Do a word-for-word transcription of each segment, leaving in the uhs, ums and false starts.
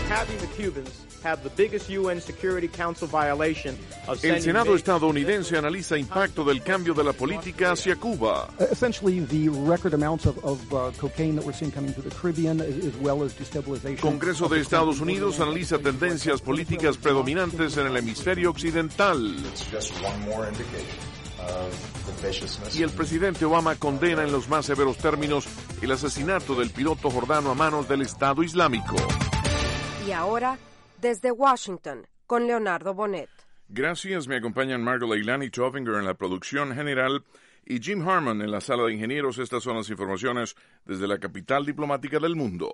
El Senado estadounidense analiza impacto del cambio de la política hacia Cuba. Congreso de Estados Unidos analiza tendencias políticas predominantes en el hemisferio occidental. Y el presidente Obama condena en los más severos términos el asesinato del piloto jordano a manos del Estado Islámico. Y ahora, desde Washington, con Leonardo Bonet. Gracias, me acompañan Margot Leilani Tovinger en la producción general y Jim Harmon en la sala de ingenieros. Estas son las informaciones desde la capital diplomática del mundo.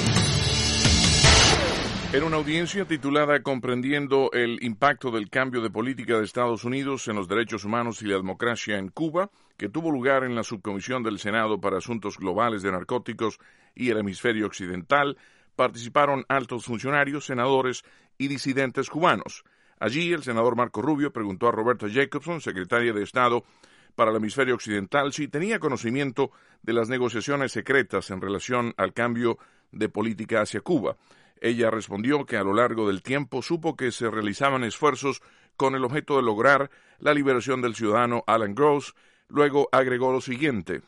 En una audiencia titulada Comprendiendo el impacto del cambio de política de Estados Unidos en los derechos humanos y la democracia en Cuba, que tuvo lugar en la subcomisión del Senado para Asuntos Globales de Narcóticos y el Hemisferio Occidental, participaron altos funcionarios, senadores y disidentes cubanos. Allí, el senador Marco Rubio preguntó a Roberta Jacobson, secretaria de Estado para el Hemisferio Occidental, si tenía conocimiento de las negociaciones secretas en relación al cambio de política hacia Cuba. Ella respondió que a lo largo del tiempo supo que se realizaban esfuerzos con el objeto de lograr la liberación del ciudadano Alan Gross. Luego agregó lo siguiente.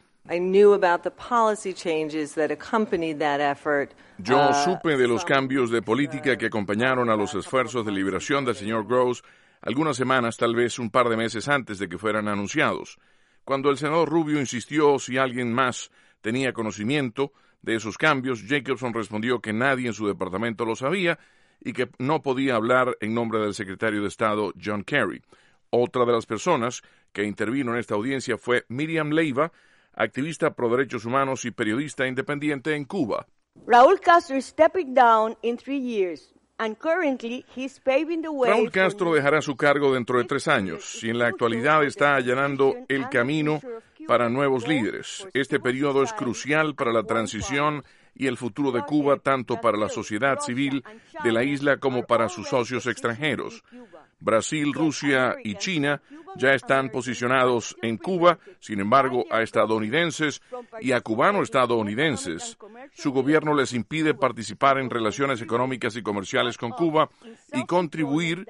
Yo supe de los cambios de política que acompañaron a los esfuerzos de liberación del señor Gross algunas semanas, tal vez un par de meses antes de que fueran anunciados. Cuando el senador Rubio insistió si alguien más tenía conocimiento de esos cambios, Jacobson respondió que nadie en su departamento lo sabía y que no podía hablar en nombre del secretario de Estado John Kerry. Otra de las personas que intervino en esta audiencia fue Miriam Leiva, activista pro derechos humanos y periodista independiente en Cuba. Raúl Castro is stepping down in three years. And currently he's paving the way. Raúl Castro dejará su cargo dentro de tres años y en la actualidad está allanando el camino para nuevos líderes. Este periodo es crucial para la transición y el futuro de Cuba, tanto para la sociedad civil de la isla como para sus socios extranjeros. Brasil, Rusia y China ya están posicionados en Cuba, sin embargo, a estadounidenses y a cubano-estadounidenses, su gobierno les impide participar en relaciones económicas y comerciales con Cuba y contribuir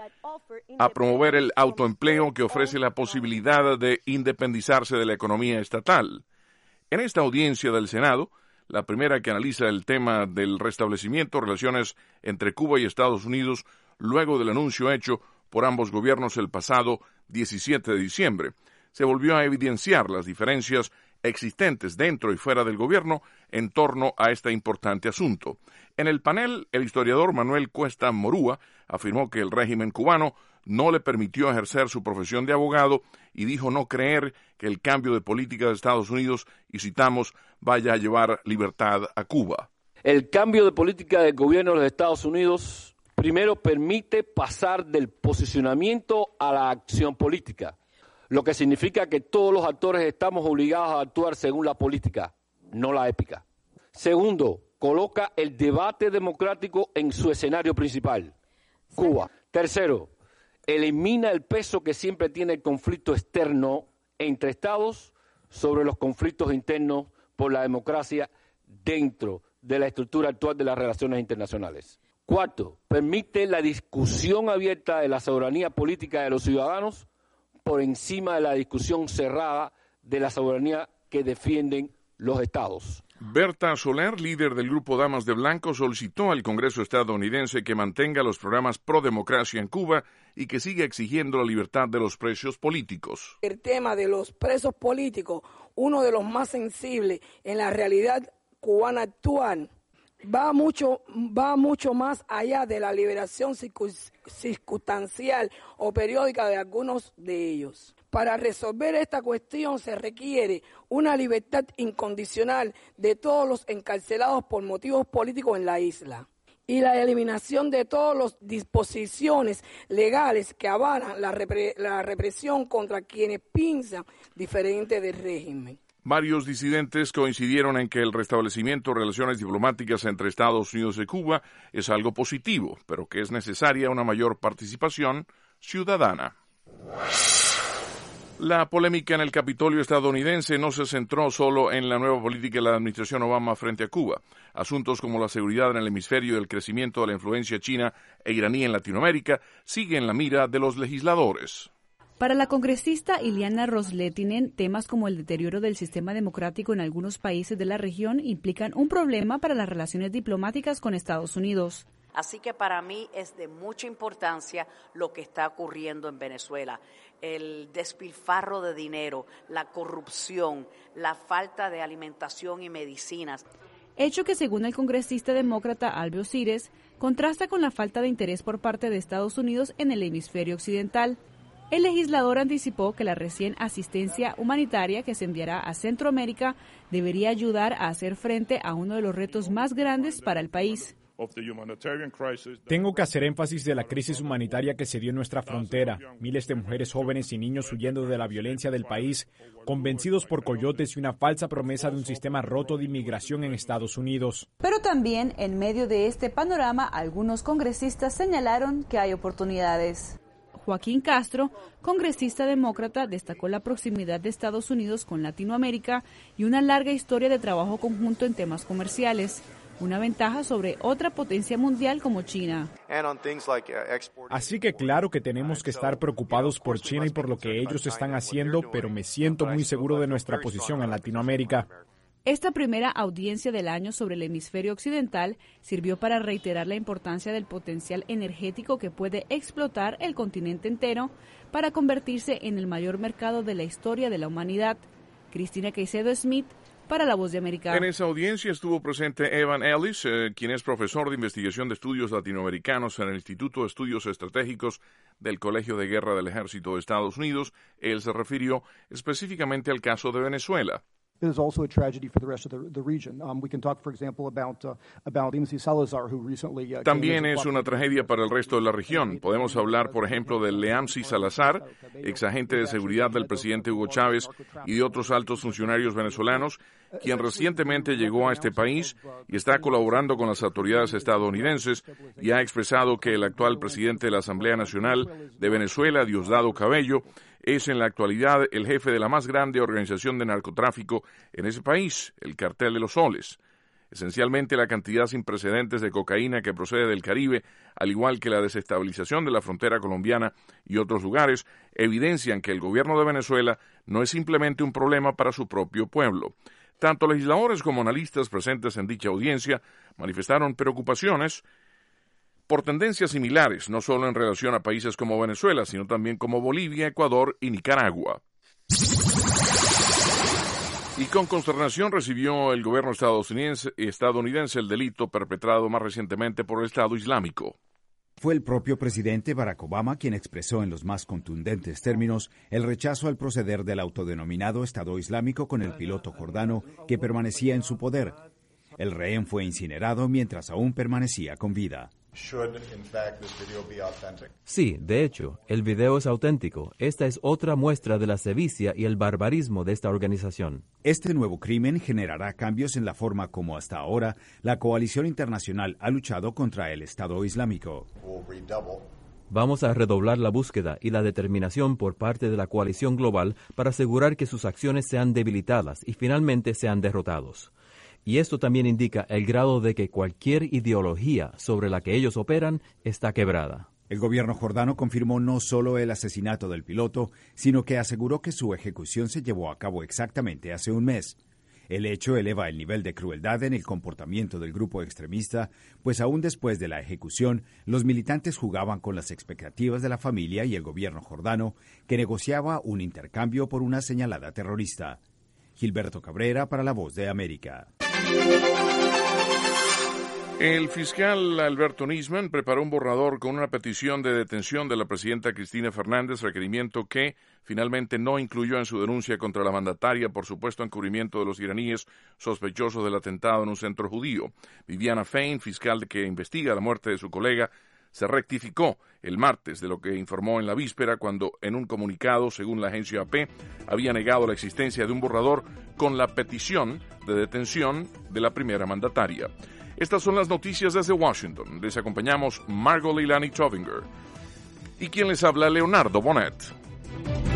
a promover el autoempleo que ofrece la posibilidad de independizarse de la economía estatal. En esta audiencia del Senado, la primera que analiza el tema del restablecimiento de relaciones entre Cuba y Estados Unidos luego del anuncio hecho por ambos gobiernos el pasado diecisiete de diciembre, se volvió a evidenciar las diferencias existentes dentro y fuera del gobierno en torno a este importante asunto. En el panel, el historiador Manuel Cuesta Morúa afirmó que el régimen cubano no le permitió ejercer su profesión de abogado y dijo no creer que el cambio de política de Estados Unidos, y citamos, vaya a llevar libertad a Cuba. El cambio de política del gobierno de los Estados Unidos primero permite pasar del posicionamiento a la acción política, lo que significa que todos los actores estamos obligados a actuar según la política, no la épica. Segundo, coloca el debate democrático en su escenario principal, Cuba. Tercero, elimina el peso que siempre tiene el conflicto externo entre estados sobre los conflictos internos por la democracia dentro de la estructura actual de las relaciones internacionales. Cuarto, permite la discusión abierta de la soberanía política de los ciudadanos por encima de la discusión cerrada de la soberanía que defienden los estados. Berta Soler, líder del Grupo Damas de Blanco, solicitó al Congreso estadounidense que mantenga los programas pro democracia en Cuba y que siga exigiendo la libertad de los presos políticos. El tema de los presos políticos, uno de los más sensibles en la realidad cubana actual, va mucho, va mucho más allá de la liberación circunstancial o periódica de algunos de ellos. Para resolver esta cuestión se requiere una libertad incondicional de todos los encarcelados por motivos políticos en la isla y la eliminación de todas las disposiciones legales que avalan la, repre- la represión contra quienes piensan diferente del régimen. Varios disidentes coincidieron en que el restablecimiento de relaciones diplomáticas entre Estados Unidos y Cuba es algo positivo, pero que es necesaria una mayor participación ciudadana. La polémica en el Capitolio estadounidense no se centró solo en la nueva política de la administración Obama frente a Cuba. Asuntos como la seguridad en el hemisferio y el crecimiento de la influencia china e iraní en Latinoamérica siguen en la mira de los legisladores. Para la congresista Iliana Ros-Lehtinen, temas como el deterioro del sistema democrático en algunos países de la región implican un problema para las relaciones diplomáticas con Estados Unidos. Así que para mí es de mucha importancia lo que está ocurriendo en Venezuela. El despilfarro de dinero, la corrupción, la falta de alimentación y medicinas. Hecho que, según el congresista demócrata Alveo Cires, contrasta con la falta de interés por parte de Estados Unidos en el hemisferio occidental. El legislador anticipó que la recién asistencia humanitaria que se enviará a Centroamérica debería ayudar a hacer frente a uno de los retos más grandes para el país. Tengo que hacer énfasis de la crisis humanitaria que se dio en nuestra frontera. Miles de mujeres jóvenes y niños huyendo de la violencia del país, convencidos por coyotes y una falsa promesa de un sistema roto de inmigración en Estados Unidos. Pero también, en medio de este panorama, algunos congresistas señalaron que hay oportunidades. Joaquín Castro, congresista demócrata, destacó la proximidad de Estados Unidos con Latinoamérica y una larga historia de trabajo conjunto en temas comerciales, una ventaja sobre otra potencia mundial como China. Así que claro que tenemos que estar preocupados por China y por lo que ellos están haciendo, pero me siento muy seguro de nuestra posición en Latinoamérica. Esta primera audiencia del año sobre el hemisferio occidental sirvió para reiterar la importancia del potencial energético que puede explotar el continente entero para convertirse en el mayor mercado de la historia de la humanidad. Cristina Caicedo Smith, para La Voz de América. En esa audiencia estuvo presente Evan Ellis, eh, quien es profesor de investigación de estudios latinoamericanos en el Instituto de Estudios Estratégicos del Colegio de Guerra del Ejército de Estados Unidos. Él se refirió específicamente al caso de Venezuela. It is also a tragedy for the rest of the, the region. Um, we can talk, for example, about uh, about M C Salazar, who recently. Uh, También es una tragedia para el resto de la región. Podemos hablar, por ejemplo, de Leamsi Salazar, ex agente de seguridad del presidente Hugo Chávez, y de otros altos funcionarios venezolanos, quien recientemente llegó a este país y está colaborando con las autoridades estadounidenses y ha expresado que el actual presidente de la Asamblea Nacional de Venezuela, Diosdado Cabello, es en la actualidad el jefe de la más grande organización de narcotráfico en ese país, el Cartel de los Soles. Esencialmente, la cantidad sin precedentes de cocaína que procede del Caribe, al igual que la desestabilización de la frontera colombiana y otros lugares, evidencian que el gobierno de Venezuela no es simplemente un problema para su propio pueblo. Tanto legisladores como analistas presentes en dicha audiencia manifestaron preocupaciones por tendencias similares, no solo en relación a países como Venezuela, sino también como Bolivia, Ecuador y Nicaragua. Y con consternación recibió el gobierno estadounidense, estadounidense el delito perpetrado más recientemente por el Estado Islámico. Fue el propio presidente Barack Obama quien expresó en los más contundentes términos el rechazo al proceder del autodenominado Estado Islámico con el piloto jordano que permanecía en su poder. El rehén fue incinerado mientras aún permanecía con vida. Sí, de hecho, el video es auténtico. Esta es otra muestra de la sevicia y el barbarismo de esta organización. Este nuevo crimen generará cambios en la forma como hasta ahora la coalición internacional ha luchado contra el Estado Islámico. Vamos a redoblar la búsqueda y la determinación por parte de la coalición global para asegurar que sus acciones sean debilitadas y finalmente sean derrotados. Y esto también indica el grado de que cualquier ideología sobre la que ellos operan está quebrada. El gobierno jordano confirmó no solo el asesinato del piloto, sino que aseguró que su ejecución se llevó a cabo exactamente hace un mes. El hecho eleva el nivel de crueldad en el comportamiento del grupo extremista, pues aún después de la ejecución, los militantes jugaban con las expectativas de la familia y el gobierno jordano, que negociaba un intercambio por una señalada terrorista. Gilberto Cabrera para La Voz de América. El fiscal Alberto Nisman preparó un borrador con una petición de detención de la presidenta Cristina Fernández, requerimiento que finalmente no incluyó en su denuncia contra la mandataria por supuesto encubrimiento de los iraníes sospechosos del atentado en un centro judío. Viviana Fein, fiscal que investiga la muerte de su colega, se rectificó el martes de lo que informó en la víspera cuando en un comunicado, según la agencia A P, había negado la existencia de un borrador con la petición de detención de la primera mandataria. Estas son las noticias desde Washington. Les acompañamos Margot Leilani Tovinger. Y quien les habla, Leonardo Bonet.